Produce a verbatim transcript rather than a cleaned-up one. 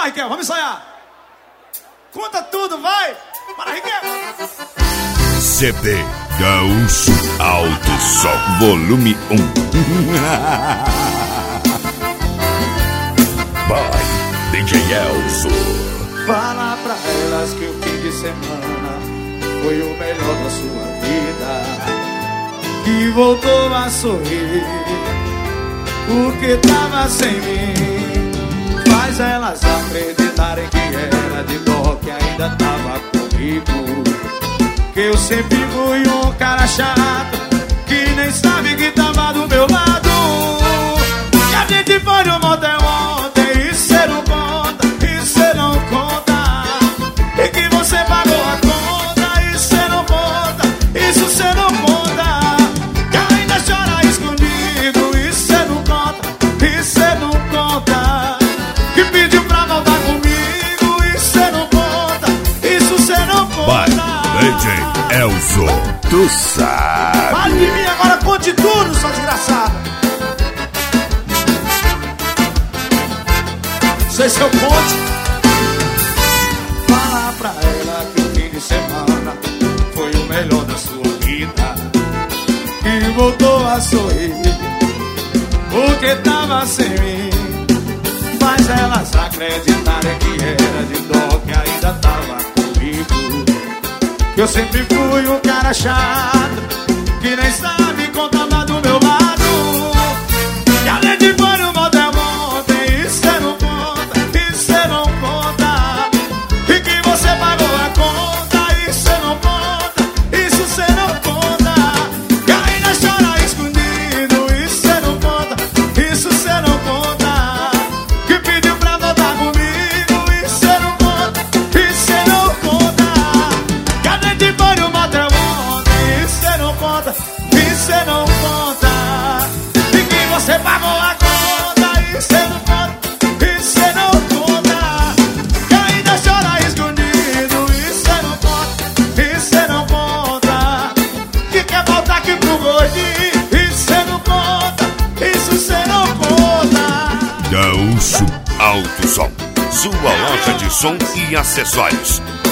lá, Riquel, vamos ensaiar. Conta tudo, vai. Para, Riquel. C D Gaúcho Alto Som Volume um. Vai, D J Elzo. Fala pra elas que o fim de semana foi o melhor da sua vida, que voltou a sorrir porque tava sem mim. Faz elas acreditarem que era de dó, que ainda tava comigo, que eu sempre fui um cara chato, que nem sabe que tava do meu lado. Que a gente foi no motel ontem e cê não conta, e cê não conta. E que você pagou a conta e cê não conta, isso cê não conta. Que ainda chora escondido e cê não conta, e cê não conta. Que pediu pra voltar comigo e cê não conta, isso cê não conta. Vai, D J Elzo, tu sabe. Fale de mim agora, conte tudo, sua desgraçada. Sei se eu conte. Fala pra ela que o fim de semana foi o melhor da sua vida, que voltou a sorrir porque tava sem mim. Faz elas acreditarem que era de dó, que ainda tava comigo, que eu sempre fui um cara chato, que nem sabe contar do meu lado. Que além de foi no motel ontem e cê não conta, e cê não conta. E que você pagou a conta e cê não conta, isso cê não conta. Que ainda chora escondido e cê não conta, isso cê não conta. Que pediu pra voltar comigo e cê não conta, e cê não conta. Que a gente foi no motel ontem e cê não conta, e cê não conta. E que você pagou a conta e cê não conta, e cê não conta. Que ainda chora escondido e cê não conta, e cê não conta. Que quer voltar aqui pro gordinho e cê não conta, isso cê não conta. Gaúcho Alto Som, sua loja de som e acessórios.